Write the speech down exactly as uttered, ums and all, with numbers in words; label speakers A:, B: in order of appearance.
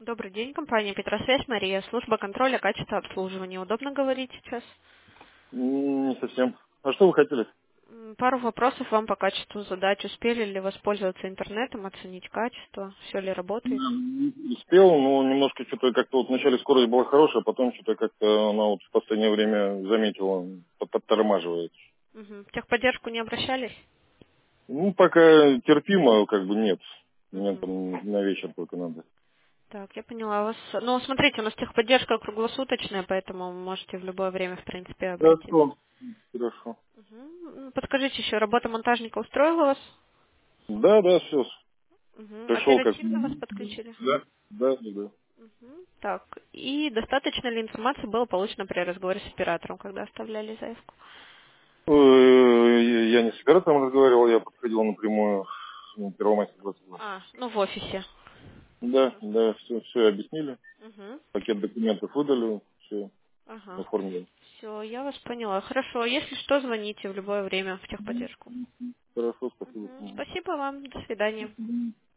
A: Добрый день, компания Петросвязь, Мария, служба контроля качества обслуживания. Удобно говорить сейчас?
B: М, Не совсем. А что вы хотели?
A: М, Пару вопросов вам по качеству задать. Успели ли воспользоваться интернетом, оценить качество, все ли работает?
B: М, Успел, но немножко что-то как-то вот вначале скорость была хорошая, а потом что-то как-то она вот в последнее время заметила, под- подтормаживает.
A: Мгм. В техподдержку не обращались?
B: Ну, пока терпимо, как бы нет. Мне
A: Мгм.
B: там на вечер только надо.
A: Так, я поняла вас. Ну, смотрите, у нас техподдержка круглосуточная, поэтому можете в любое время, в принципе, обратиться.
B: Хорошо. Хорошо.
A: Мгм. Подскажите еще, работа монтажника устроила вас?
B: Да, да, все.
A: Мгм.
B: Пришел как...
A: Оперативно вас подключили?
B: Да, да, да. да.
A: Мгм. Так, и достаточно ли информации было получено при разговоре с оператором, когда оставляли заявку?
B: Ой, Я не с оператором разговаривал, я подходил напрямую в Первомайском двадцать два.
A: А, ну в офисе.
B: Да, да, все, все объяснили.
A: Угу.
B: Пакет документов выдали, все
A: Ага.
B: оформили.
A: Все, я вас поняла. Хорошо, если что, звоните в любое время в техподдержку.
B: Хорошо, спасибо.
A: Мгм. Спасибо вам. До свидания.